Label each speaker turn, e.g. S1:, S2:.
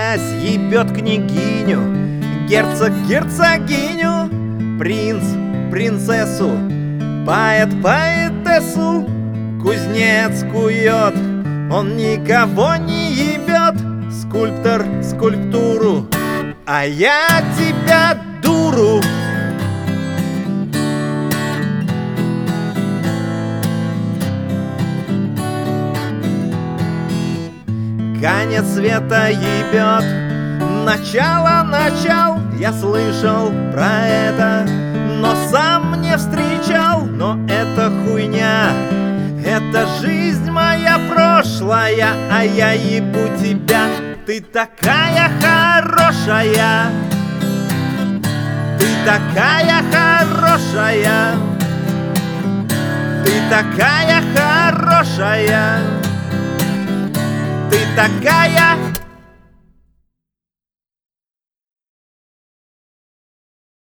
S1: князь ебет княгиню, герцог герцогиню, принц принцессу, поэт поэтессу, кузнец кует, он никого не ебет, скульптор скульптуру, а я тебя, дуру. Конец света ебет, начало начал, я слышал про это, но сам не встречал. Но это хуйня, это жизнь моя прошлая, а я ебу тебя, ты такая хорошая, ты такая хорошая, ты такая хорошая, ты такая